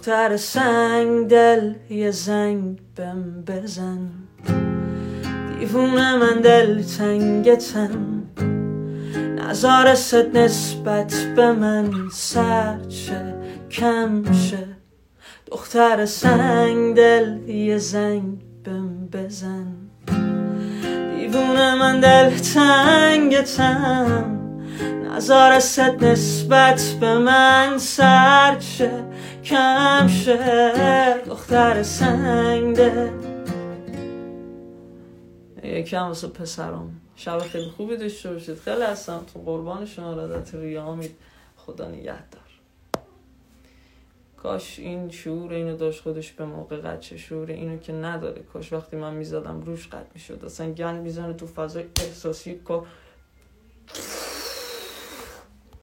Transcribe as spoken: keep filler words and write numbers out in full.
دختر سنگ دل یه زنگ بهم بزن، دیوونه من دل تنگتم، نظر ست نسبت به من سرچه کم شه. دختر سنگ دل یه زنگ بهم بزن، دیوونه من دل تنگتم، نظر ست نسبت به من سرچه کم شه. دختر سنگ دل. یکم واسه پسرم شب خیلی خوبی داشته باشید. خیلی هستم تو قربان شما، ارادت ریا امید. خدا نگهدار. کاش این شعور اینو داشت خودش به موقع قد شه. شعور اینو که نداره. کاش وقتی من میزدم روش قد میشد. اصلا گند میزنه تو فضای احساسی. کاش